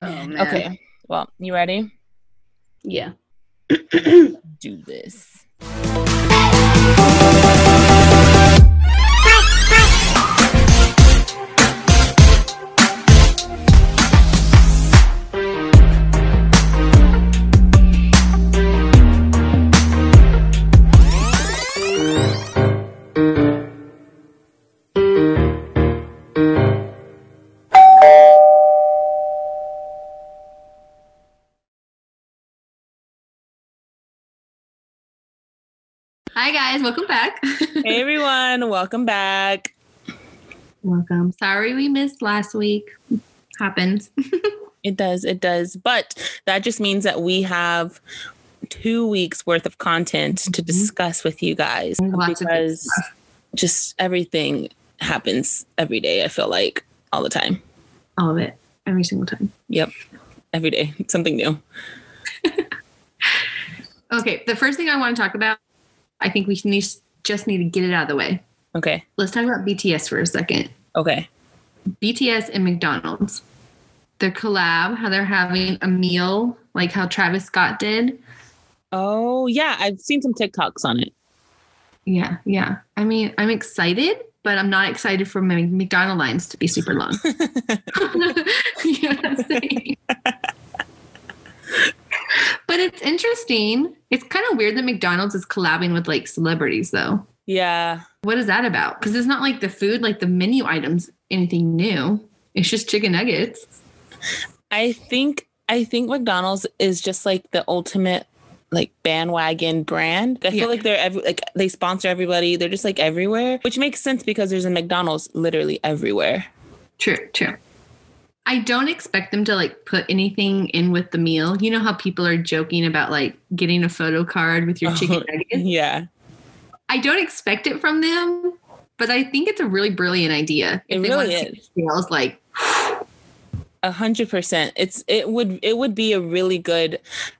Oh man. Okay. Well, you ready? Yeah. Do this. Hi guys, welcome back. Hey everyone, welcome back. Welcome. Sorry we missed last week. Happens. It does. But that just means that we have 2 weeks worth of content to discuss with you guys Lots of good because stuff. just everything happens every day, I feel like, all the time. All of it. Every single time. Yep. Every day. Something new. Okay, the first thing I want to talk about, I think we just need to get it out of the way. Okay. Let's talk about BTS for a second. Okay. BTS and McDonald's. Their collab, how they're having a meal, like how Travis Scott did. Oh, yeah. I've seen some TikToks on it. Yeah. I mean, I'm excited, but I'm not excited for my McDonald's lines to be super long. You know what I'm saying? But it's interesting. It's kind of weird that McDonald's is collabing with like celebrities, though. Yeah. What is that about? Because it's not like the food, like the menu items, anything new. It's just chicken nuggets. I think McDonald's is just like the ultimate like bandwagon brand. I feel like they're they sponsor everybody. They're just like everywhere, which makes sense because there's a McDonald's literally everywhere. True. I don't expect them to like put anything in with the meal. You know how people are joking about like getting a photo card with your chicken nuggets? Yeah. I don't expect it from them, but I think it's a really brilliant idea. It really is. Smells like 100%. It would be a really good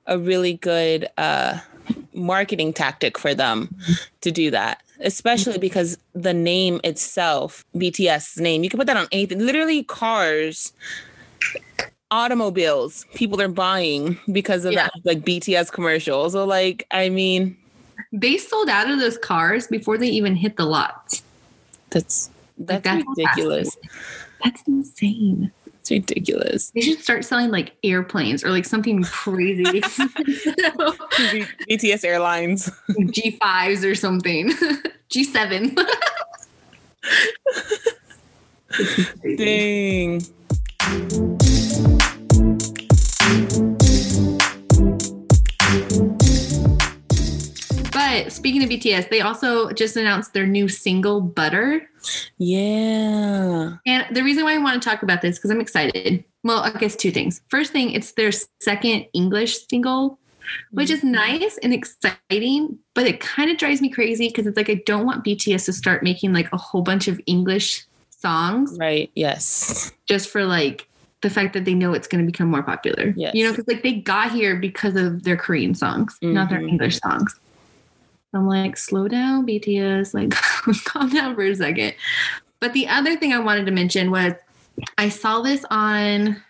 marketing tactic for them to do that, especially because the name itself, BTS's name, you can put that on anything. Literally cars, automobiles, people are buying because of that like BTS commercial. So like, I mean, they sold out of those cars before they even hit the lots. That's ridiculous. That's insane. It's ridiculous. They should start selling like airplanes or like something crazy. BTS Airlines. G5s or something. G7. Dang. But speaking of BTS, they also just announced their new single, Butter. Yeah. And the reason why I want to talk about this, because I'm excited. Well, I guess two things. First thing, it's their second English single, which is nice and exciting, but it kind of drives me crazy because it's like I don't want BTS to start making like a whole bunch of English songs. Right. Yes. Just for like the fact that they know it's going to become more popular. Yes. You know, because like they got here because of their Korean songs, not their English songs. I'm like, slow down, BTS, like calm down for a second. But the other thing I wanted to mention was I saw this on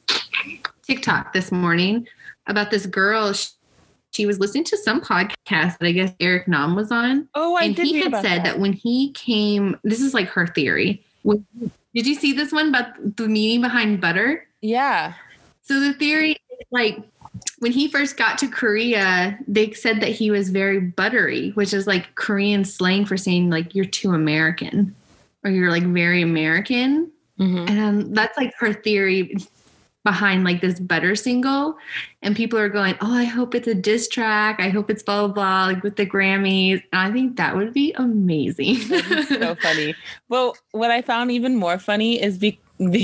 TikTok this morning about this girl. She was listening to some podcast that I guess Eric Nam was on. Oh, I did. And he had said that when he came, this is like her theory. Did you see this one about the meaning behind butter? Yeah. So the theory is like, when he first got to Korea, they said that he was very buttery, which is like Korean slang for saying like you're too American or you're like very American. Mm-hmm. And that's like her theory behind like this Butter single. And people are going, oh, I hope it's a diss track. I hope it's blah, blah, blah, like with the Grammys. And I think that would be amazing. So funny. Well, what I found even more funny is they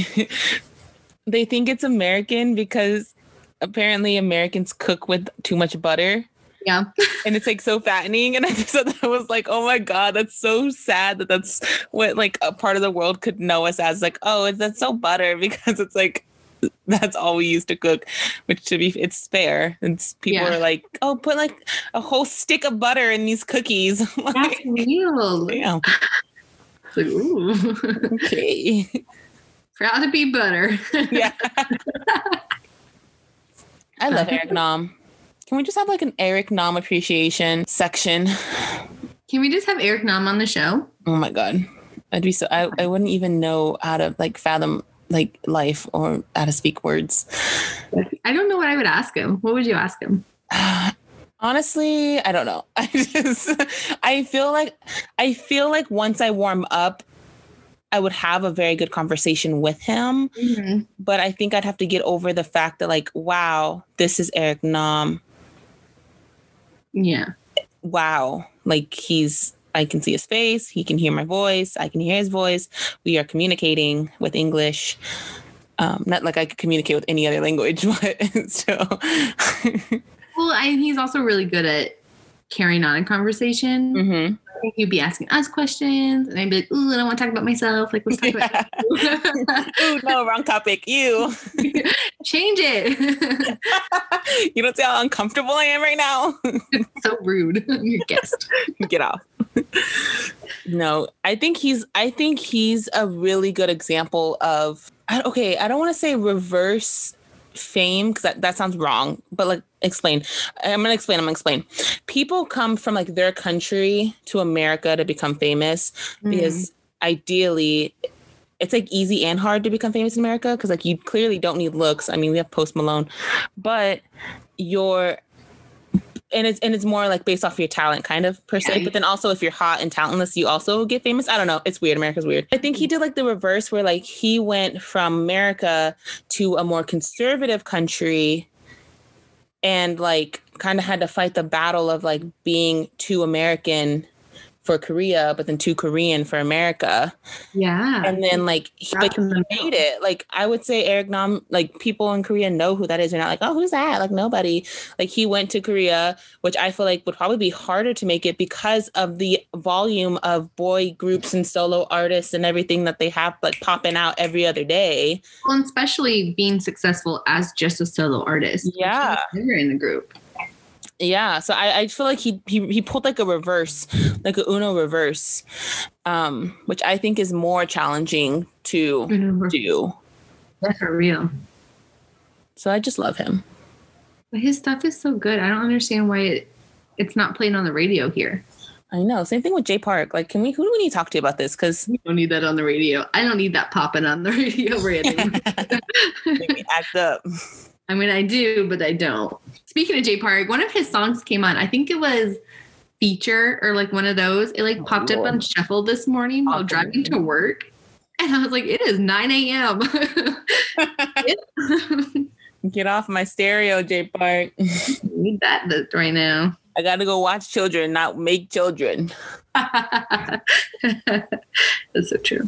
think it's American because apparently Americans cook with too much butter. Yeah. And it's like so fattening. And I just thought that was like, oh my God, that's so sad that that's what like a part of the world could know us as. Like, oh, that's so butter because it's like, that's all we used to cook, which to be, it's fair. It's people are like, oh, put like a whole stick of butter in these cookies. Like, that's real. Damn. It's like, ooh. Okay. Proud to be butter. Yeah. I love Eric Nam. Can we just have like an Eric Nam appreciation section? Can we just have Eric Nam on the show? Oh my God. I'd be so, I wouldn't even know how to like fathom like life or how to speak words. I don't know what I would ask him. What would you ask him? Honestly, I don't know. I feel like once I warm up, I would have a very good conversation with him. Mm-hmm. But I think I'd have to get over the fact that like, wow, this is Eric Nam. Yeah. Wow. Like I can see his face. He can hear my voice. I can hear his voice. We are communicating with English. Not like I could communicate with any other language, but still. Well, he's also really good at carrying on a conversation. Mm-hmm. I think you'd be asking us questions, and I'd be like, "Ooh, I don't want to talk about myself. Like, let's talk about you." Ooh, no, wrong topic. You change it. You don't see how uncomfortable I am right now. So rude. Your guest. Get off. No, I think he's a really good example of. I don't want to say reverse fame because that sounds wrong, but like explain. I'm gonna explain. People come from like their country to America to become famous because ideally it's like easy and hard to become famous in America because like you clearly don't need looks. I mean, we have Post Malone, but it's more like based off your talent kind of per se. But then also if you're hot and talentless, you also get famous. I don't know. It's weird. America's weird. I think he did like the reverse where like he went from America to a more conservative country and like kind of had to fight the battle of like being too American for Korea, but then too Korean for America. Yeah. And then like he made it. Like I would say Eric Nam, like people in Korea know who that is. They're not like, oh, who's that? Like nobody. Like he went to Korea, which I feel like would probably be harder to make it because of the volume of boy groups and solo artists and everything that they have like popping out every other day. Well, and especially being successful as just a solo artist. Yeah. Never in the group. Yeah, so I feel like he pulled like a reverse, like a Uno reverse, which I think is more challenging to do. That's for real. So I just love him. But his stuff is so good. I don't understand why it's not playing on the radio here. I know. Same thing with Jay Park. Like, who do we need to talk to about this? Because we don't need that on the radio. I don't need that popping on the radio randomly. Make me act up. I mean, I do, but I don't. Speaking of Jay Park, one of his songs came on. I think it was Feature or like one of those. It like popped up on Shuffle this morning while driving to work. And I was like, it is 9 a.m. Get off my stereo, Jay Park. I need that right now. I got to go watch children, not make children. That's so true.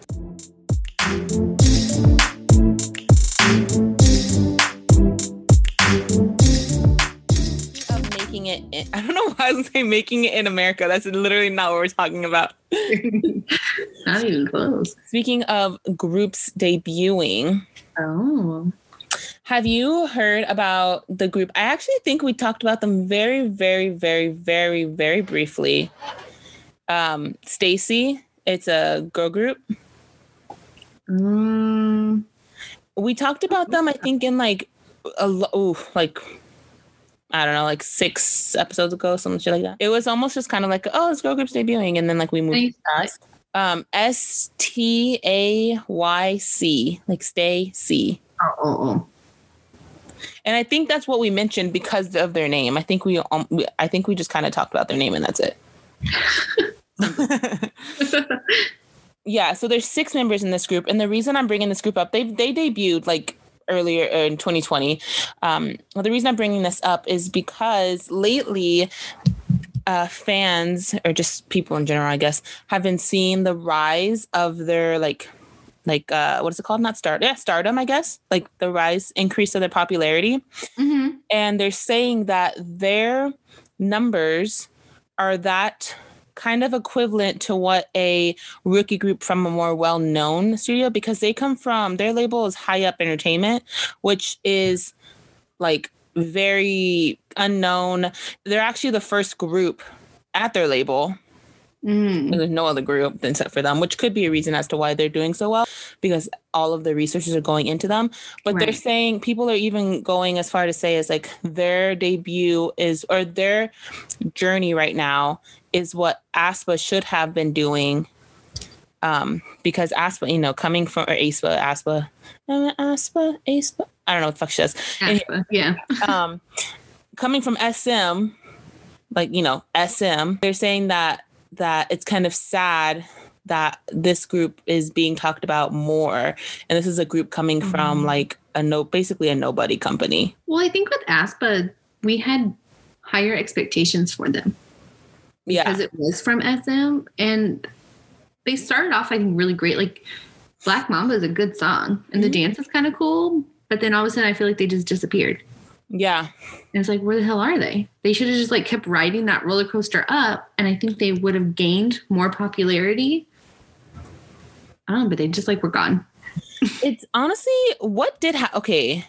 I don't know why I was saying making it in America. That's literally not what we're talking about. Not even close. Speaking of groups debuting. Oh. Have you heard about the group? I actually think we talked about them very, very, very, very, very briefly. STAYC. It's a girl group. We talked about them, I think, in like I don't know, like 6 episodes ago, something shit like that. It was almost just kind of like, oh, this girl group's debuting. And then like we moved past. STAYC, like STAYC. Oh. And I think that's what we mentioned because of their name. I think we just kind of talked about their name and that's it. Yeah, so there's 6 members in this group. And the reason I'm bringing this group up, they debuted like earlier in 2020. The reason I'm bringing this up is because lately fans or just people in general, I guess, have been seeing the rise of their like what is it called? Not stardom, I guess. Like the increase of their popularity. Mm-hmm. And they're saying that their numbers are that kind of equivalent to what a rookie group from a more well-known studio, because they come from, their label is High Up Entertainment, which is like very unknown. They're actually the first group at their label. There's no other group except for them, which could be a reason as to why they're doing so well, because all of the resources are going into them. But they're saying, people are even going as far to say is like their debut is, or their journey right now is what aespa should have been doing. Because aespa, you know, coming from, or aespa, I don't know what the fuck she says. aespa, yeah. Coming from SM, like, you know, SM, they're saying that it's kind of sad that this group is being talked about more, and this is a group coming from like basically a nobody company. Well, I think with aespa, we had higher expectations for them because it was from SM, and they started off, I think, really great. Like Black Mamba is a good song, and the dance is kind of cool, but then all of a sudden I feel like they just disappeared. Yeah. And it's like, where the hell are they? They should have just like kept riding that roller coaster up, and I think they would have gained more popularity. I don't know, but they just like were gone. It's honestly, what did okay.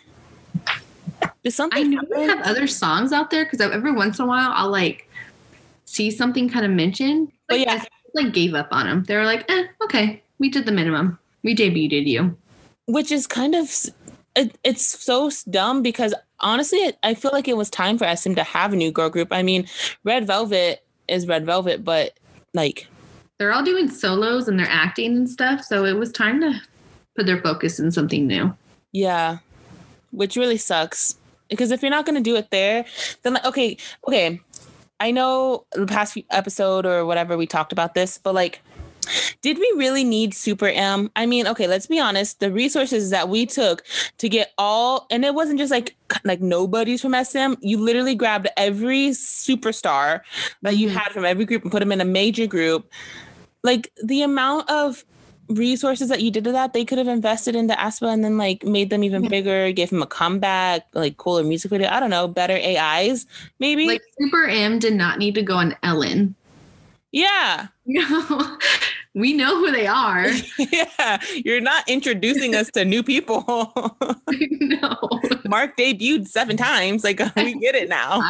Did something I know they have other songs out there, because every once in a while I'll like see something kind of mentioned. But yeah, I like gave up on them. They were like, okay, we did the minimum. We debuted you. Which is kind of, it's so dumb, because honestly, I feel like it was time for SM to have a new girl group. I mean, Red Velvet is Red Velvet, but like, they're all doing solos and they're acting and stuff. So it was time to put their focus in something new. Yeah. Which really sucks, because if you're not going to do it there, then like, okay. I know the past few episode or whatever, we talked about this, but like, did we really need Super M? I mean, okay, let's be honest. The resources that we took to get all, and it wasn't just like nobodies from SM. You literally grabbed every superstar that you had from every group and put them in a major group. Like the amount of resources that you did to that, they could have invested into aespa and then like made them even bigger, gave them a comeback, like cooler music video. I don't know, better AIs, maybe. Like Super M did not need to go on Ellen. Yeah. No, we know who they are. Yeah. You're not introducing us to new people. No. Mark debuted 7 times. Like, we get it now.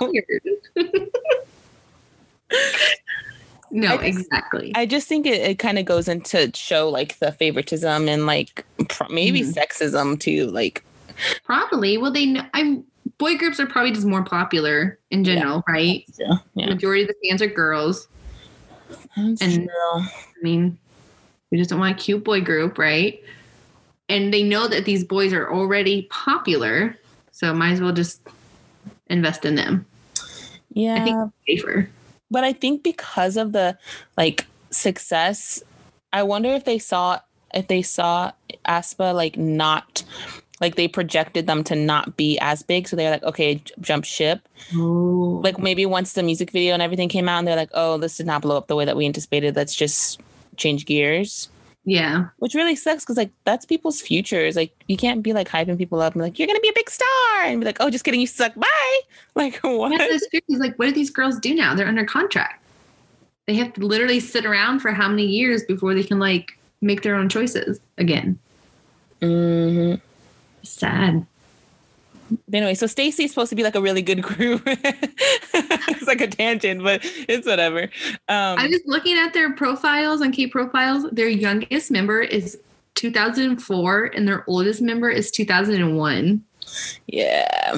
No, exactly. I just think it kind of goes into show like the favoritism and like maybe sexism too. Like, probably. Well, they know. Boy groups are probably just more popular in general, right? Yeah. The majority of the fans are girls. That's true. I mean, we just don't want a cute boy group, right? And they know that these boys are already popular, so might as well just invest in them. Yeah, I think it's safer. But I think because of the like success, I wonder if they saw aespa like not, like they projected them to not be as big. So they're like, okay, jump ship. Ooh. Like maybe once the music video and everything came out and they're like, oh, this did not blow up the way that we anticipated. Let's just change gears. Yeah. Which really sucks, because like that's people's futures. Like you can't be like hyping people up and like, you're going to be a big star. And be like, oh, just kidding. You suck. Bye. Like what? Yeah, that's true. Like, what do these girls do now? They're under contract. They have to literally sit around for how many years before they can like make their own choices again. Mm-hmm. Sad. Anyway, so Stacy is supposed to be like a really good group. It's like a tangent, but it's whatever. I was looking at their profiles on K profiles. Their youngest member is 2004 and their oldest member is 2001. Yeah.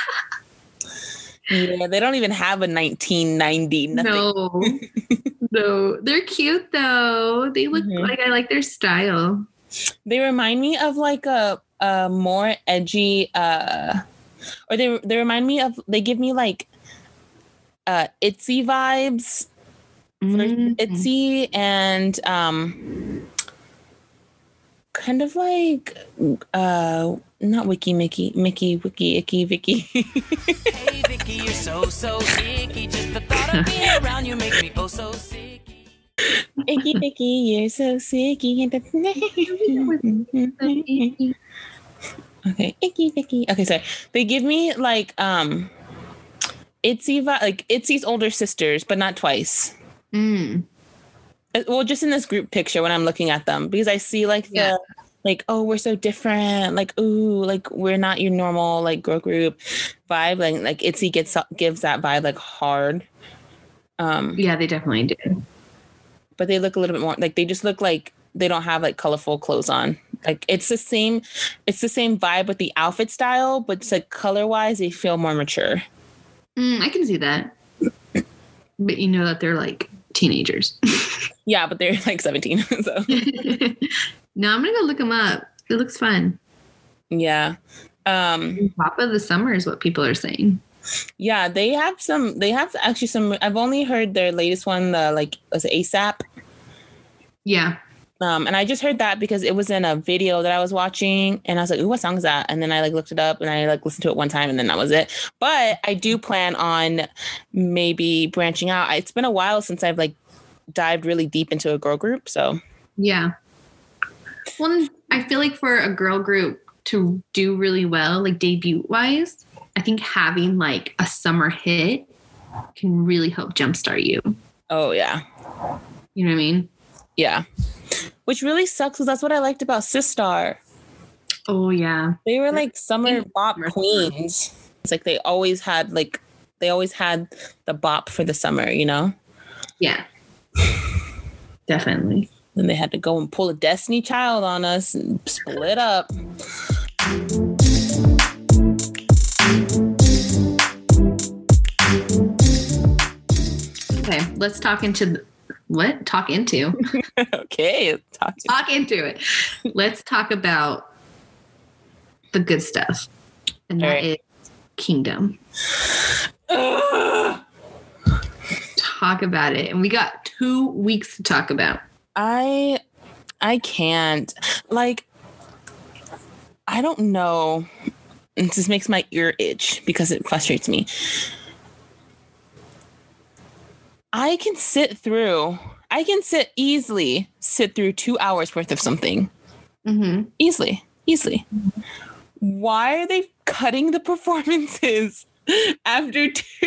Yeah, they don't even have a 1990 nothing. No, they're cute though. They look like, I like their style. They remind me of like a more edgy or they remind me of, they give me like ITZY vibes. ITZY and kind of like not Wiki Mickey Wiki Icky Vicky. Hey Vicky, you're so icky. Just the thought of being around you makes me so sick. Icky Vicky, you're so sicky. Okay, Icky Vicky. Okay, sorry. They give me like ITZY like ITZY's older sisters, but not twice. Well, just in this group picture when I'm looking at them, because I see like the like, oh, we're so different. Like, ooh, like we're not your normal like girl group vibe. Like ITZY gives that vibe like hard. Yeah, they definitely do. but they look a little bit more like they just look like they don't have like colorful clothes on. Like it's the same vibe with the outfit style, but it's like color wise, they feel more mature. I can see that. But you know that they're like teenagers. Yeah, but they're like 17. So no, I'm gonna go look them up. It looks fun. Yeah. Pop of the summer is what people are saying. Yeah, they have actually some. I've only heard their latest one, was it ASAP? Yeah. And I just heard that because it was in a video that I was watching, and I was like, "Ooh, what song is that?" And then I like looked it up, and I like listened to it one time, and then that was it. But I do plan on maybe branching out. It's been a while since I've like dived really deep into a girl group, so yeah. Well, I feel like for a girl group to do really well, like debut wise, I think having like a summer hit can really help jumpstart you. Oh yeah. You know what I mean? Yeah. Which really sucks because that's what I liked about Sistar. Oh yeah. They were like summer bop queens. It's like they always had the bop for the summer, you know? Yeah. Definitely. Then they had to go and pull a Destiny Child on us and split up. Okay, let's talk into what? Talk into. Okay, talk into it. Let's talk about the good stuff. And that is Kingdom. Talk about it. And we got 2 weeks to talk about. I can't. Like, I don't know. It just makes my ear itch because it frustrates me. I can easily sit through 2 hours worth of something. Mm-hmm. Easily. Why are they cutting the performances after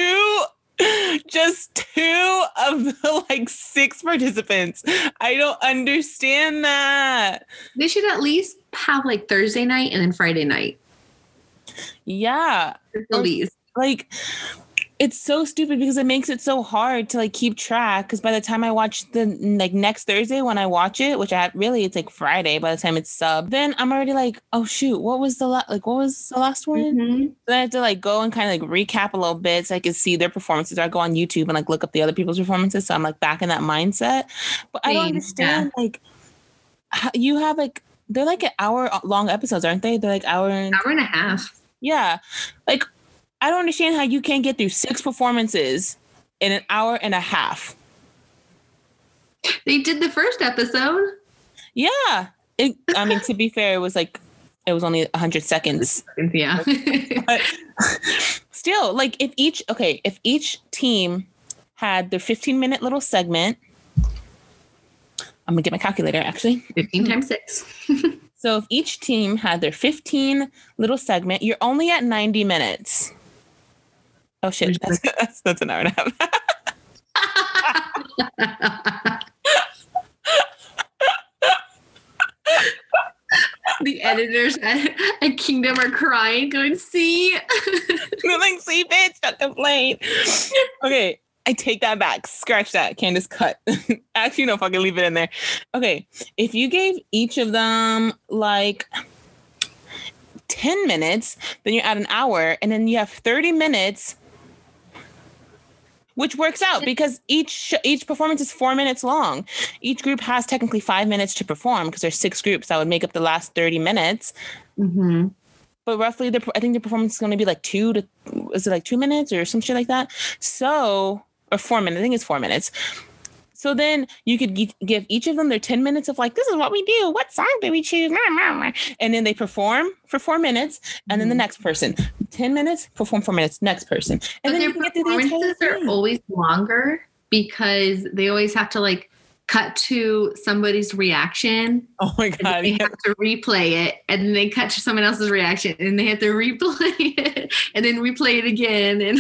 just two of the like 6 participants? I don't understand that. They should at least have like Thursday night and then Friday night. Yeah. At least. Like, it's so stupid because it makes it so hard to like keep track. Because by the time I watch the like next Thursday when I watch it, which it's like Friday by the time it's sub, then I'm already like, oh shoot, what was the last one? Mm-hmm. Then I have to like go and kind of like recap a little bit so I can see their performances. Or I go on YouTube and like look up the other people's performances. So I'm like back in that mindset. But I don't understand like you have like they're like an hour long episodes, aren't they? They're like hour and a half. Yeah, like. I don't understand how you can't get through 6 performances in an hour and a half. They did the first episode. Yeah. To be fair, it was only 100 seconds. Yeah. But still, like if each team had their 15-minute little segment, I'm going to get my calculator actually. 15 times 6. So if each team had their 15 little segment, you're only at 90 minutes. Oh shit, that's an hour and a half. The editors at Kingdom are crying, going, see? They're like, see, bitch, don't complain. Okay, I take that back. Scratch that. Candace, cut. Actually, no, fucking leave it in there. Okay, if you gave each of them like 10 minutes, then you're at an hour, and then you have 30 minutes. Which works out because each performance is 4 minutes long. Each group has technically 5 minutes to perform because there's 6 groups that would make up the last 30 minutes. Mm-hmm. But roughly, I think the performance is going to be like 2 minutes or some shit like that? So, or 4 minutes. I think it's 4 minutes. So then you could give each of them their 10 minutes of like, this is what we do. What song do we choose? And then they perform for 4 minutes. And then the next person, 10 minutes, perform 4 minutes, next person. And but then their performances are always longer because they always have to like cut to somebody's reaction. Oh my God. They have to replay it. And then they cut to someone else's reaction. And they have to replay it. And then replay it again. And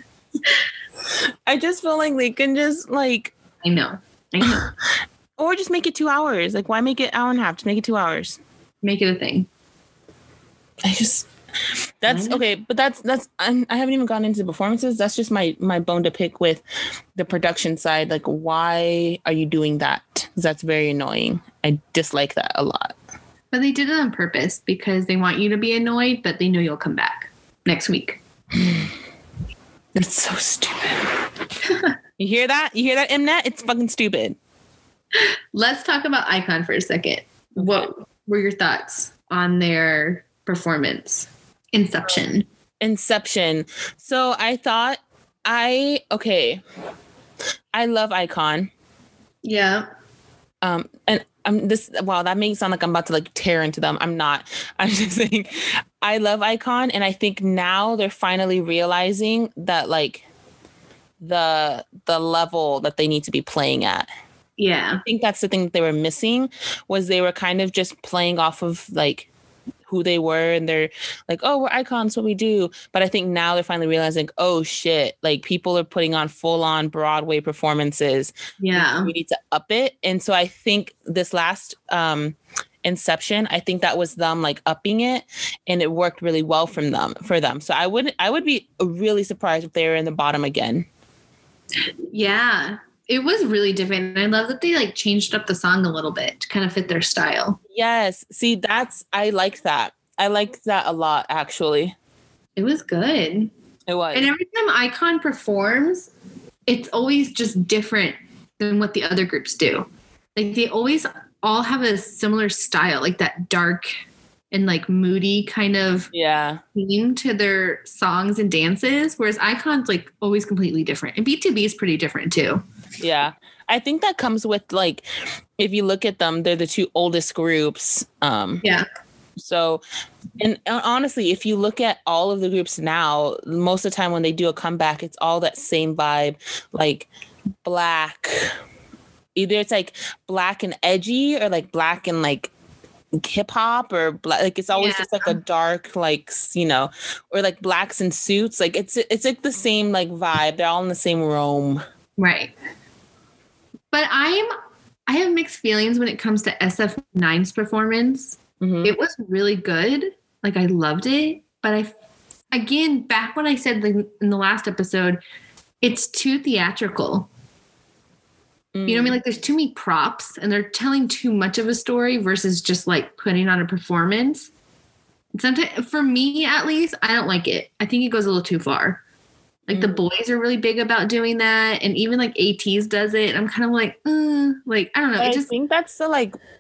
I just feel like they can just like... I know. Or just make it 2 hours. Like, why make it hour and a half? Just make it 2 hours. Make it a thing. I That's okay, but that's I haven't even gone into the performances. That's just my bone to pick with the production side. Like, why are you doing that? 'Cause that's very annoying. I dislike that a lot. But they did it on purpose because they want you to be annoyed, but they know you'll come back next week. That's so stupid. You hear that? You hear that, Mnet? It's fucking stupid. Let's talk about iKON for a second. What were your thoughts on their performance? Inception. So I thought I love iKON. Yeah. And that makes it sound like I'm about to like tear into them. I'm not. I'm just saying I love iKON, and I think now they're finally realizing that like the level that they need to be playing at. Yeah. I think that's the thing that they were missing, was they were kind of just playing off of like who they were, and they're like, oh, we're iKONs, what we do. But I think now they're finally realizing, oh shit, like people are putting on full on Broadway performances. Yeah. We need to up it. And so I think this last Inception, I think that was them like upping it, and it worked really well for them. So I would be really surprised if they were in the bottom again. Yeah. It was really different. And I love that they like changed up the song a little bit to kind of fit their style. Yes. See, I like that. I like that a lot, actually. It was good. It was. And every time iKON performs, it's always just different than what the other groups do. Like they always all have a similar style, like that dark and like moody kind of theme to their songs and dances. Whereas iKON's like always completely different. And BTOB is pretty different too. Yeah. I think that comes with like, if you look at them, they're the two oldest groups. Yeah. So, and honestly, if you look at all of the groups now, most of the time when they do a comeback, it's all that same vibe, like black. Either it's like black and edgy, or like black and like hip hop, or black, like it's always just like a dark, like, you know, or like blacks in suits. Like it's like the same like vibe. They're all in the same room. Right. But I have mixed feelings when it comes to SF9's performance. Mm-hmm. It was really good. Like I loved it. But again, back when I said in the last episode, it's too theatrical. You know what I mean? Like there's too many props and they're telling too much of a story versus just like putting on a performance. Sometimes, for me at least, I don't like it. I think it goes a little too far. Like the boys are really big about doing that, and even like ATEEZ does it. I'm kind of like I don't know. I think that's the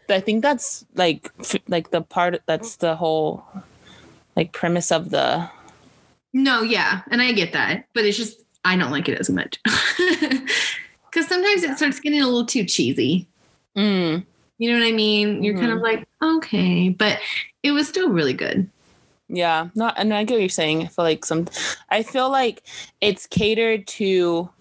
the part that's the whole like premise of the. No, yeah, and I get that, but it's just I don't like it as much because sometimes it starts getting a little too cheesy. You know what I mean? You're kind of like, okay, but it was still really good. Yeah, and I get what you're saying. I feel like it's catered to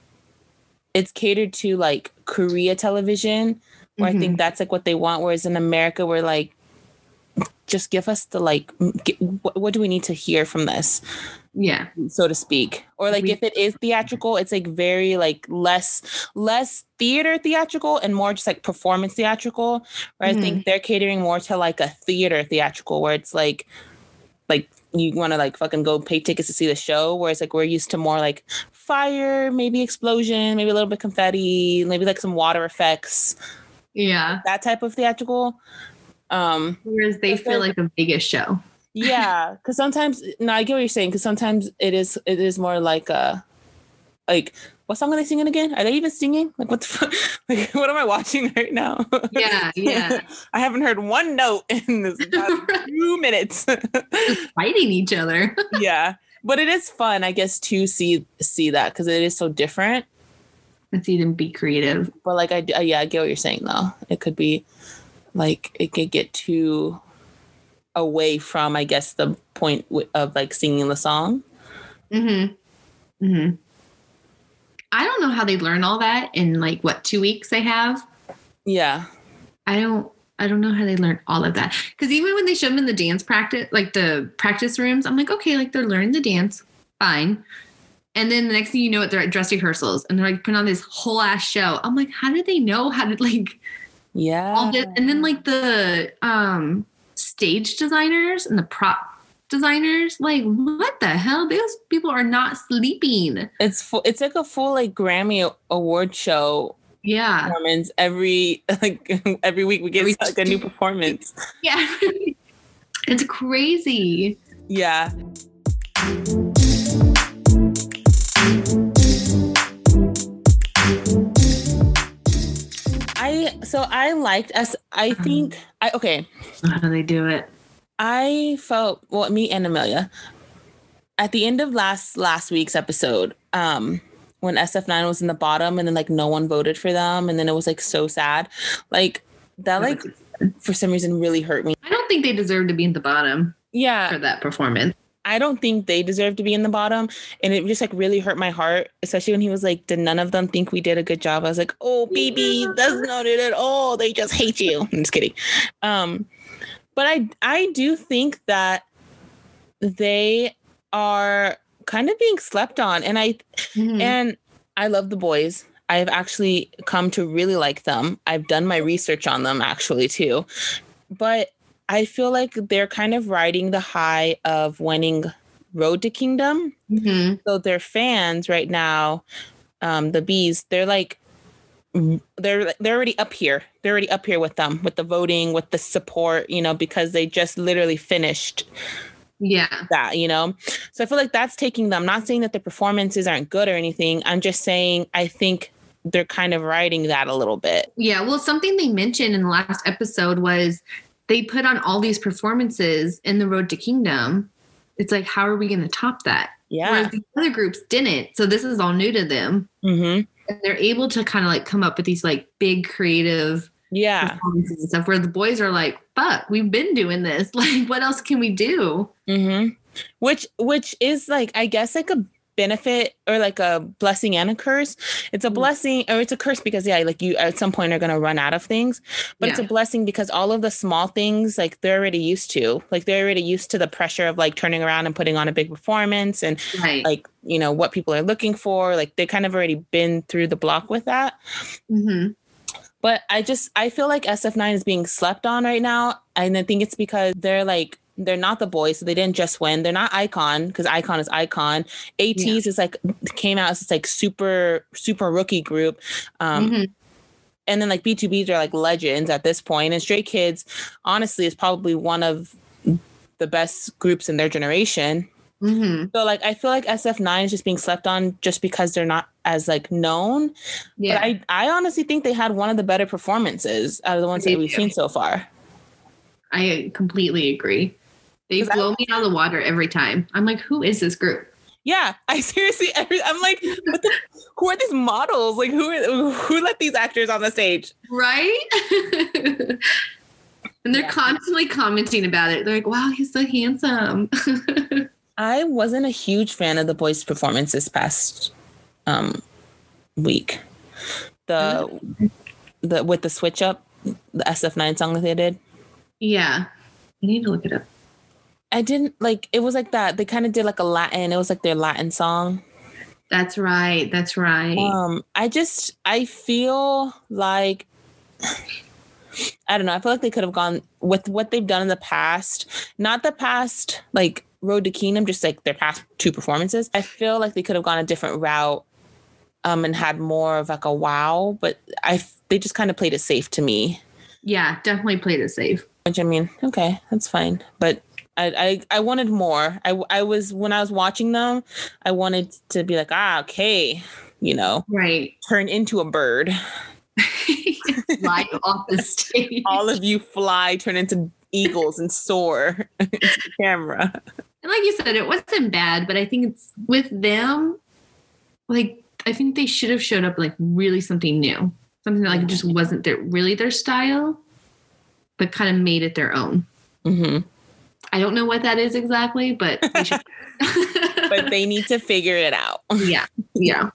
like Korea television, where I think that's like what they want. Whereas in America, we're like, just give us the like, what do we need to hear from this? Yeah, so to speak. Or like if it is theatrical, it's like very like less theater theatrical and more just like performance theatrical. Where I think they're catering more to like a theater theatrical, where it's like you want to like fucking go pay tickets to see the show, whereas like we're used to more like fire, maybe explosion, maybe a little bit confetti, maybe like some water effects. Yeah. That type of theatrical. Whereas they feel like a Vegas show. Yeah. Cause sometimes, no, I get what you're saying. Cause sometimes it is more like what song are they singing again? Are they even singing? Like what the fuck? Like what am I watching right now? Yeah. I haven't heard one note in this past 2 minutes. Just fighting each other. Yeah. But it is fun, I guess, to see that because it is so different. And see them be creative. But like I get what you're saying though. It could be like it could get too away from, I guess, the point of like singing the song. I don't know how they learn all that in like 2 weeks they have. Yeah. I don't know how they learn all of that. Because even when they show them in the dance practice, like the practice rooms, I'm like, okay, like they're learning the dance. Fine. And then the next thing you know, they're at dress rehearsals and they're like putting on this whole ass show. I'm like, how did they know how to like all this? And then like the stage designers and the prop designers. Like, what the hell? Those people are not sleeping. It's like a full like Grammy award show. Yeah. Performance every week we get like a new performance. Yeah. It's crazy. Yeah. I liked us. I think okay. How do they do it? I felt me and Amelia at the end of last week's episode, when SF9 was in the bottom and then like no one voted for them and then it was like so sad. Like that like for some reason really hurt me. I don't think they deserve to be in the bottom. Yeah. For that performance. I don't think they deserve to be in the bottom. And it just like really hurt my heart, especially when he was like, did none of them think we did a good job? I was like, oh, baby, that's not it at all. They just hate you. I'm just kidding. But I do think that they are kind of being slept on. And I love the boys. I've actually come to really like them. I've done my research on them actually too. But I feel like they're kind of riding the high of winning Road to Kingdom. Mm-hmm. So their fans right now, the Bees, they're like, they're already up here. They're already up here with them, with the voting, with the support, because they just literally finished that, So I feel like that's taking them. I'm not saying that the performances aren't good or anything. I'm just saying I think they're kind of riding that a little bit. Yeah. Well, something they mentioned in the last episode was they put on all these performances in the Road to Kingdom. It's like, how are we going to top that? Yeah. Whereas the other groups didn't. So this is all new to them. Mm-hmm. And they're able to kind of like come up with these like big creative performances and stuff where the boys are like, fuck, we've been doing this. Like, what else can we do? Mm-hmm. Which is like, I guess like a benefit or like a blessing and a curse. It's a blessing or it's a curse because like you at some point are going to run out of things, but it's a blessing because all of the small things like they're already used to, like they're already used to the pressure of like turning around and putting on a big performance and like, what people are looking for. Like they kind of already been through the block with that. Mm-hmm. But I feel like SF9 is being slept on right now. And I think it's because they're not the boys, so they didn't just win. They're not iKON because iKON is iKON. ATEEZ is like came out as this like super rookie group, and then like BTOBs are like legends at this point. And Stray Kids, honestly, is probably one of the best groups in their generation. Mm-hmm. So like I feel like SF9 is just being slept on just because they're not as like known. Yeah, but I honestly think they had one of the better performances out of the ones that we've seen so far. I completely agree. They blow me out of the water every time. I'm like, who is this group? Yeah, I seriously, I'm like, who are these models? Like, who let these actors on the stage? Right? And they're constantly commenting about it. They're like, wow, he's so handsome. I wasn't a huge fan of the boys' performance this past week. The with the switch up, the SF9 song that they did. Yeah, I need to look it up. I didn't like, it was like that. They kind of did like a Latin. It was like their Latin song. That's right. I feel like, I don't know. I feel like they could have gone with what they've done in the past, not the past, like Road to Kingdom, just like their past two performances. I feel like they could have gone a different route, and had more of like a wow, but they just kind of played it safe to me. Yeah, definitely played it safe. Which I mean, okay, that's fine. But I wanted more. I was when I was watching them, I wanted to be like, okay, right, turn into a bird, fly off the stage. All of you fly, turn into eagles and soar into the camera. And like you said, it wasn't bad, but I think it's with them. Like I think they should have showed up like really something new, something that like just wasn't their style, but kind of made it their own. Mm-hmm. I don't know what that is exactly, but they should. But they need to figure it out. Yeah.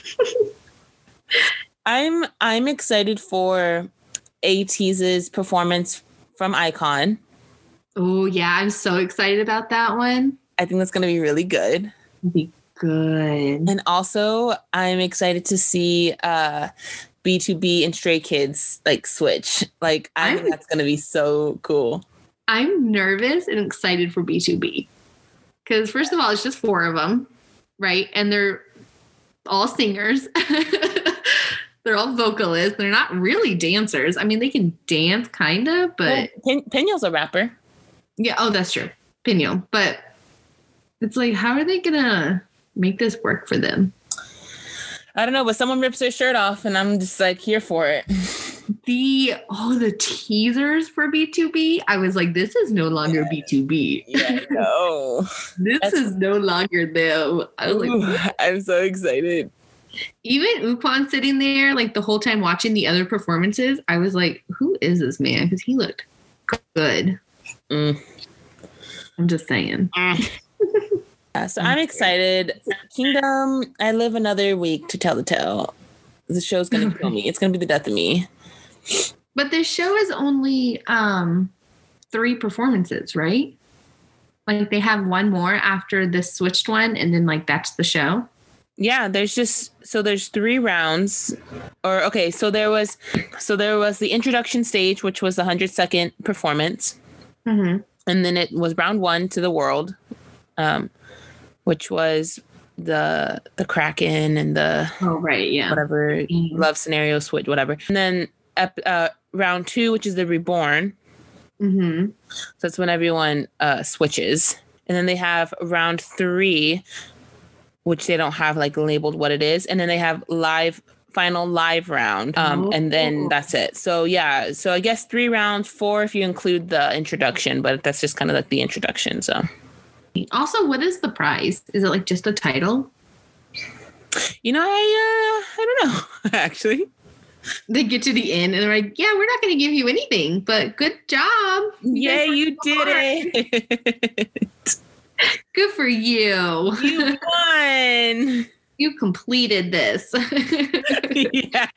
I'm excited for ATEEZ's performance from iKON. Oh yeah, I'm so excited about that one. I think that's going to be really good. Be good. And also, I'm excited to see BTOB and Stray Kids like switch. Like I think that's going to be so cool. I'm nervous and excited for BTOB. Because first of all, it's just 4 of them, right? And they're all singers. They're all vocalists. They're not really dancers. I mean, they can dance kind of, but Pino's a rapper. Yeah. Oh, that's true. Pino. But it's like, how are they gonna make this work for them? I don't know, but someone rips their shirt off and I'm just like here for it. The teasers for B2B, I was like, this is no longer B2B. Yeah, no. This is no longer them. I was like, I'm so excited. Even Ukwan sitting there like the whole time watching the other performances, I was like, who is this man? Because he looked good. I'm just saying. So I'm excited. Kingdom, I live another week to tell the tale. The show's going to kill me. It's going to be the death of me. But this show is only 3 performances, right? Like they have one more after this switched one, and then like that's the show. Yeah, there's 3 rounds. So there was the introduction stage, which was the 100-second performance. Mm-hmm. And then it was round 1 to the world, which was the Kraken and the whatever love scenario switch, whatever. And then round 2, which is the reborn. Mm-hmm. So that's when everyone switches. And then they have round 3, which they don't have like labeled what it is. And then they have final live round. And then that's it. So yeah. So I guess 3 rounds, 4 if you include the introduction, but that's just kind of like the introduction. So also, what is the prize? Is it like just a title? I don't know, actually. They get to the end and they're like, yeah, we're not going to give you anything, but good job. Yeah, you did it. Good for you. You won. You completed this. Yeah.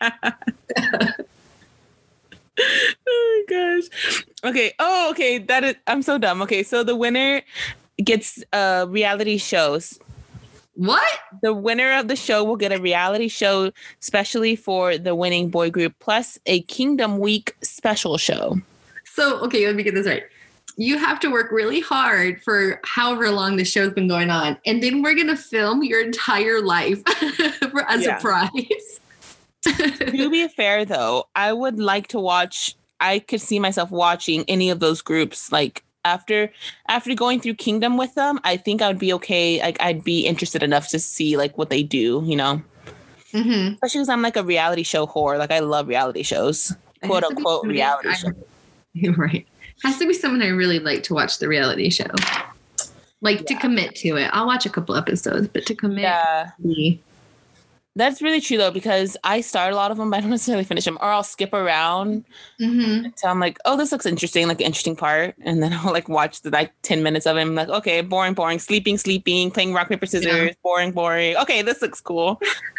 Oh my gosh. Okay. Oh, okay. I'm so dumb. Okay. So the winner gets reality shows. What? The winner of the show will get a reality show specially for the winning boy group, plus a Kingdom Week special show. So, okay, let me get this right. You have to work really hard for however long the show's been going on. And then we're going to film your entire life as a prize. To be fair, though, I would like to watch. I could see myself watching any of those groups. Like after going through Kingdom with them, I think I would be okay. Like I'd be interested enough to see like what they do, Mm-hmm. Especially because I'm like a reality show whore. Like I love reality shows, quote unquote reality show. Right. Has to be someone I really like to watch the reality show. Like to commit to it. I'll watch a couple episodes, but to commit. Yeah. That's really true, though, because I start a lot of them, but I don't necessarily finish them. Or I'll skip around until I'm like, oh, this looks interesting, like the interesting part. And then I'll like watch the 10 minutes of it. I'm like, okay, boring, sleeping, playing rock, paper, scissors, boring. Okay, this looks cool.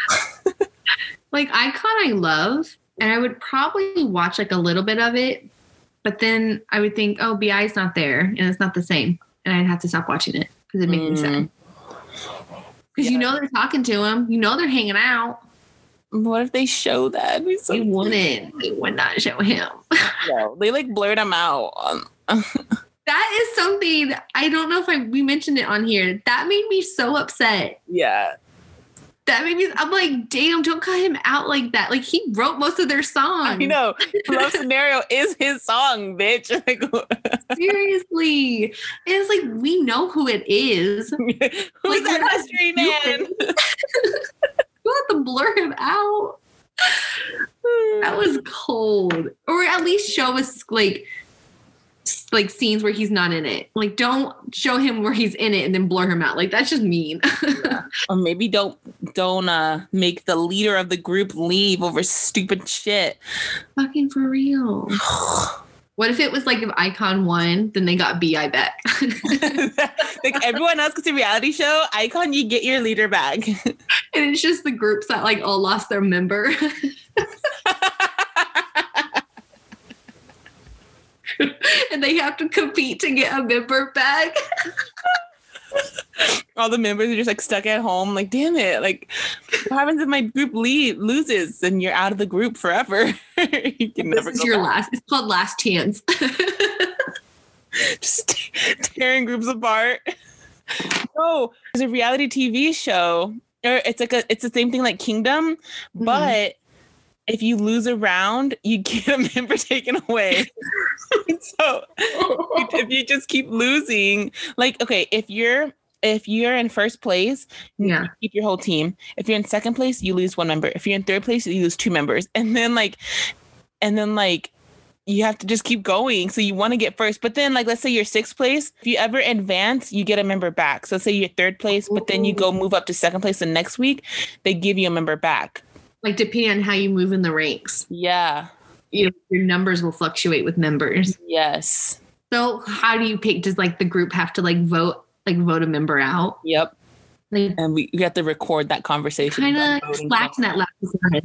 Like Icon I love, and I would probably watch like a little bit of it, but then I would think, oh, BI's not there, and it's not the same. And I'd have to stop watching it because it'd make me sad. Because they're talking to him. They're hanging out. What if they show that? They wouldn't. They would not show him. No, they like blurred him out. That is something, I don't know if we mentioned it on here. That made me so upset. Yeah. That made me, I'm like, damn, don't cut him out like that. Like he wrote most of their songs. I know. Love Scenario is his song, bitch. Like, seriously. And it's like, we know who it is. Who's like, that mystery man? You have to blur him out. That was cold. Or at least show us like scenes where he's not in it. Like don't show him where he's in it and then blur him out. Like that's just mean. Yeah. Or maybe don't make the leader of the group leave over stupid shit. Fucking for real. What if it was like if Icon won, then they got BI back? Like everyone else gets a reality show, Icon, you get your leader back. And it's just the groups that like all lost their member. And they have to compete to get a member back. All the members are just like stuck at home. Like, damn it. Like, what happens if my group loses? Then you're out of the group forever. You can never This is go your back. last. It's called Last Chance. Just tearing groups apart. No, there's a reality TV show, or it's the same thing like Kingdom, but if you lose a round, you get a member taken away. So if you just keep losing, like, okay, if you're in first place, you keep your whole team. If you're in second place, you lose one member. If you're in third place, you lose two members. And then you have to just keep going. So you want to get first. But then, like, let's say you're sixth place. If you ever advance, you get a member back. So say you're third place, but then you go move up to second place the next week, they give you a member back. Like, depending on how you move in the ranks. Yeah. Your numbers will fluctuate with members. Yes. So how do you pick? Does like the group have to vote a member out? Yep. Like, and we have to record that conversation. Kind of slacking that last one.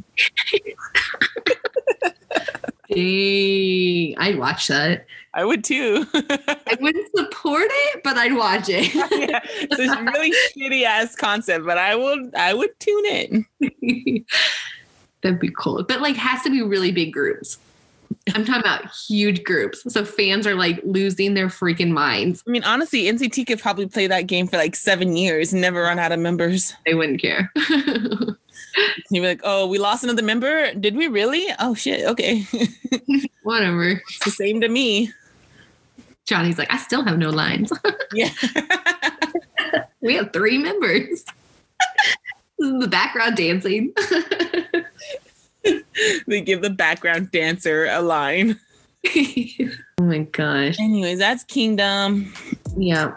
Dang, I'd watch that. I would too. I wouldn't support it, but I'd watch it. Yeah, it's a really shitty ass concept, but I would tune in. That'd be cool. But like has to be really big groups. I'm talking about huge groups. So fans are like losing their freaking minds. I mean, honestly, NCT could probably play that game for like 7 years and never run out of members. They wouldn't care. You'd be like, oh, we lost another member? Did we really? Oh, shit. Okay. Whatever. It's the same to me. Johnny's like, I still have no lines. Yeah. We have 3 members. This is the background dancing. They give the background dancer a line. Oh my gosh. Anyways, that's Kingdom. Yeah.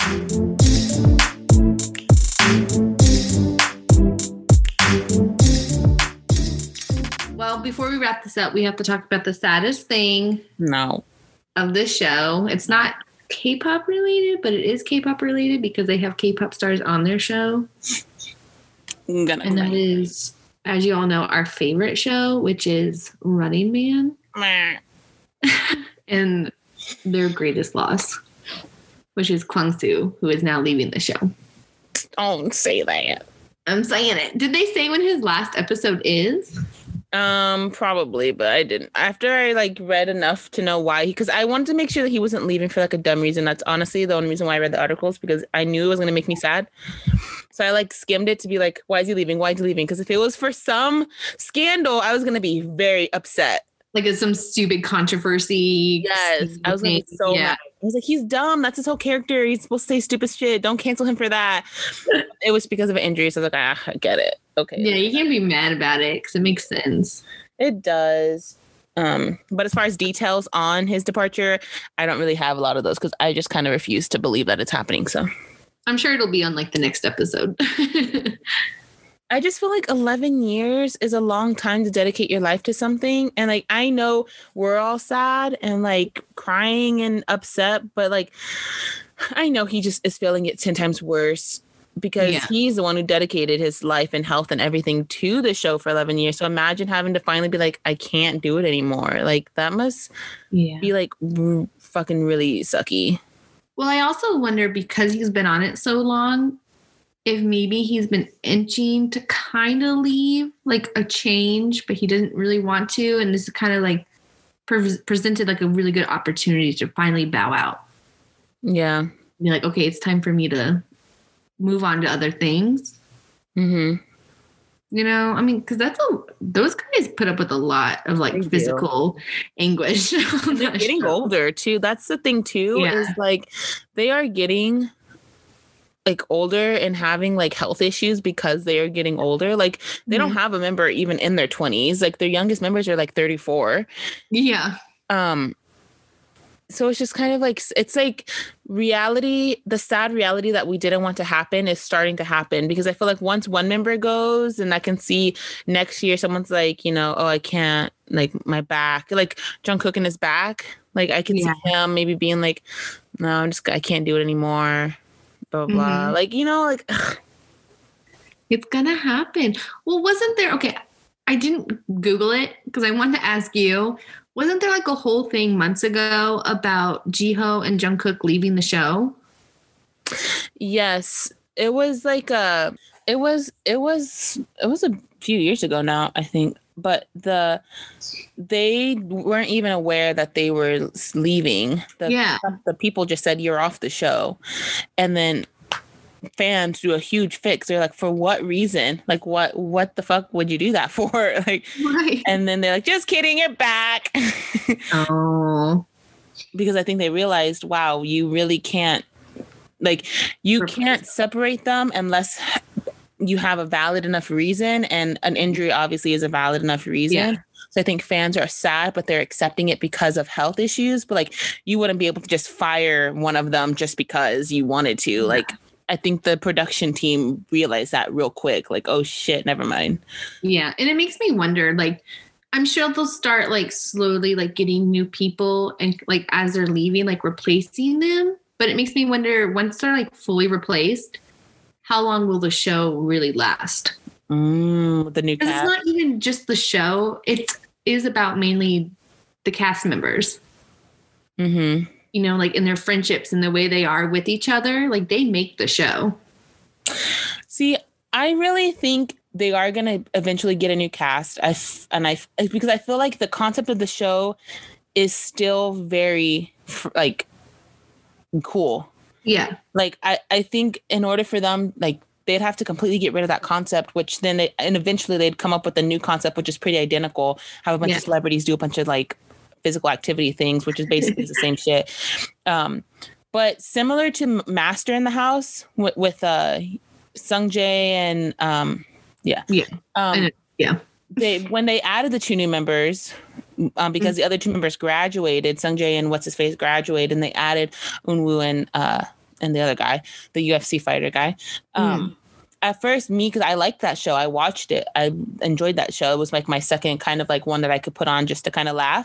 Well, before we wrap this up, we have to talk about the saddest thing of this show. It's not K-pop related, but it is K-pop related because they have K-pop stars on their show. And that is, as you all know, our favorite show, which is Running Man. And their greatest loss, which is Kwang-soo, who is now leaving the show. Don't say that. I'm saying it. Did they say when his last episode is? Probably, but I didn't. After I read enough to know why, because I wanted to make sure that he wasn't leaving for a dumb reason. That's honestly the only reason why I read the articles, because I knew it was going to make me sad. So I skimmed it to be like, why is he leaving? Why is he leaving? Because if it was for some scandal, I was going to be very upset. Like it's some stupid controversy. Yes. I was going to be so mad. I was like, he's dumb. That's his whole character. He's supposed to say stupid shit. Don't cancel him for that. It was because of an injury. So I was like, I get it. Okay. Yeah, you can't be mad about it because it makes sense. It does. But as far as details on his departure, I don't really have a lot of those because I just kind of refuse to believe that it's happening. So I'm sure it'll be on the next episode. I just feel like 11 years is a long time to dedicate your life to something. And I know we're all sad and crying and upset, but I know he just is feeling it 10 times worse because he's the one who dedicated his life and health and everything to the show for 11 years. So imagine having to finally be like, I can't do it anymore. That must be fucking really sucky. Well, I also wonder, because he's been on it so long, if maybe he's been inching to kind of leave, a change, but he doesn't really want to. And this is kind of presented a really good opportunity to finally bow out. Yeah. Be like, okay, it's time for me to move on to other things. Mm-hmm. You know, I mean, because those guys put up with a lot of physical anguish. They're getting older too. That's the thing too, is they are getting older and having health issues because they are getting older. They don't have a member even in their 20s. Their youngest members are 34. Yeah. So it's just kind of it's reality, the sad reality that we didn't want to happen is starting to happen, because I feel once one member goes, and I can see next year someone's oh, I can't, my back, Jungkook in his back. I can see him maybe being no, I can't do it anymore. Blah, blah, blah. Ugh. It's gonna happen. Well, wasn't there, okay, I didn't Google it because I wanted to ask you, wasn't there a whole thing months ago about Jihyo and Jungkook leaving the show? Yes, it was it was a few years ago now, I think, but they weren't even aware that they were leaving. The people just said, you're off the show. And then fans do a huge fix. They're like, for what reason? Like, what the fuck would you do that for? Like, Right. and then they're like, just kidding, you're back. Oh. Because I think they realized, wow, you really can't, like, you can't separate them unless you have a valid enough reason, and an injury obviously is a valid enough reason. Yeah. So I think fans are sad, but they're accepting it because of health issues. But like, you wouldn't be able to just fire one of them just because you wanted to. Yeah. Like, I think the production team realized that real quick. Like, oh shit, never mind. Yeah. And it makes me wonder, like, I'm sure they'll start like slowly like getting new people and like as they're leaving, like replacing them. But it makes me wonder, once they're like fully replaced, how long will the show really last? The new cast. It's not even just the show. It is about mainly the cast members. Mm-hmm. You know, like in their friendships and the way they are with each other. Like they make the show. See, I really think they are going to eventually get a new cast. Because I feel like the concept of the show is still very like cool. Yeah. Like I think in order for them, like they'd have to completely get rid of that concept, which then eventually they'd come up with a new concept, which is pretty identical. Have a bunch of celebrities do a bunch of like physical activity things, which is basically the same shit. But similar to Master in the House with Sungjae and when they added the 2 new members, because the other 2 members graduated, Sungjae and what's his face graduated, and they added Eunwoo and the other guy, the UFC fighter guy. At first, because I liked that show, I watched it. I enjoyed that show. It was like my second kind of like one that I could put on just to kind of laugh.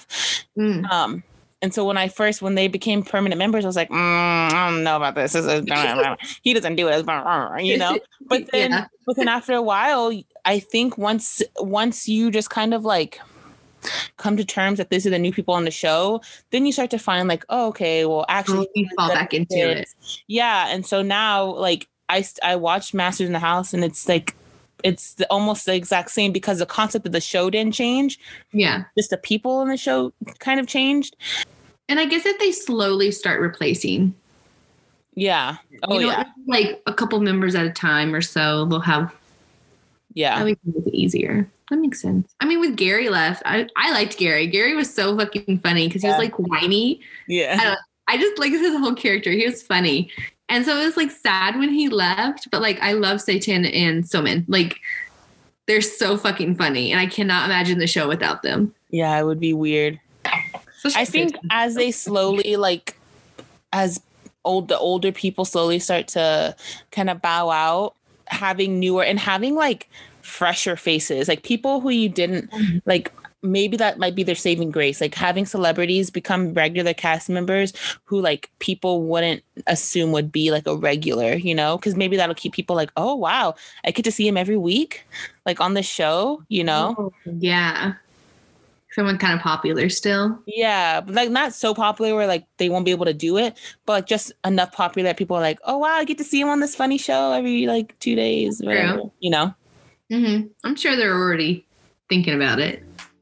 And so when they became permanent members, I was like, I don't know about this. He doesn't do it, you know. But then after a while, I think once you just kind of like come to terms that these are the new people on the show, then you start to find like, oh, okay, well, actually, you fall back into it. Yeah, and so now, like, I watched Masters in the House, and it's like, it's almost the exact same because the concept of the show didn't change. Yeah. Just the people in the show kind of changed. And I guess if they slowly start replacing. Yeah. Oh, yeah. Like a couple members at a time or so, they'll have. Yeah. That makes it easier. That makes sense. I mean, with Gary left, I liked Gary. Gary was so fucking funny because he was like whiny. Yeah. I just like his whole character. He was funny. And so it was like sad when he left, but like I love Satan and Somin. Like they're so fucking funny, and I cannot imagine the show without them. Yeah, it would be weird. I think as they slowly like, the older people slowly start to kind of bow out, having newer and having like fresher faces, like people who you didn't like. Maybe that might be their saving grace, like having celebrities become regular cast members who like people wouldn't assume would be like a regular, you know, because maybe that'll keep people like, oh, wow, I get to see him every week, like on the show, you know? Oh, yeah. Someone kind of popular still. Yeah, but like not so popular where like they won't be able to do it, but like just enough popular that people are like, oh, wow, I get to see him on this funny show every like 2 days, whatever, you know? Mm-hmm. I'm sure they're already thinking about it.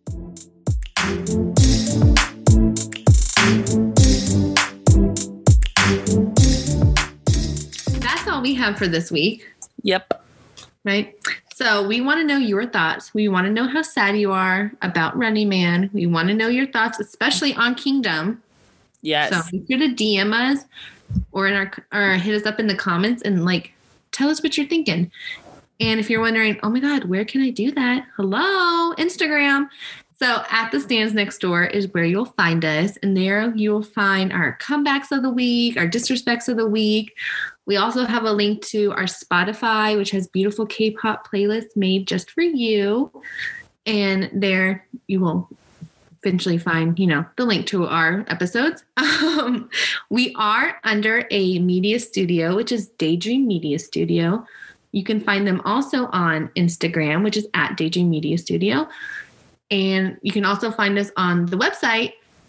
That's all we have for this week. Yep. Right? So we want to know your thoughts. We want to know how sad you are about Running Man. We want to know your thoughts, especially on Kingdom. Yes. So be sure to DM us or hit us up in the comments and like tell us what you're thinking. And if you're wondering, oh my God, where can I do that? Hello, Instagram. So at the Stands Next Door is where you'll find us. And there you'll find our comebacks of the week, our disrespects of the week. We also have a link to our Spotify, which has beautiful K-pop playlists made just for you. And there you will eventually find, the link to our episodes. We are under a media studio, which is Daydream Media Studio. You can find them also on Instagram, which is at Daydream Media Studio. And you can also find us on the website,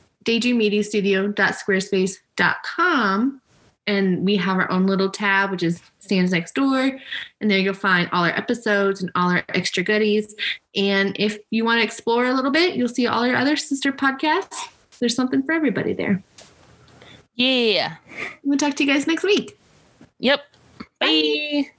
daydreammediastudio.squarespace.com. And we have our own little tab, which is Stands Next Door. And there you'll find all our episodes and all our extra goodies. And if you want to explore a little bit, you'll see all our other sister podcasts. There's something for everybody there. Yeah. We'll talk to you guys next week. Yep. Bye.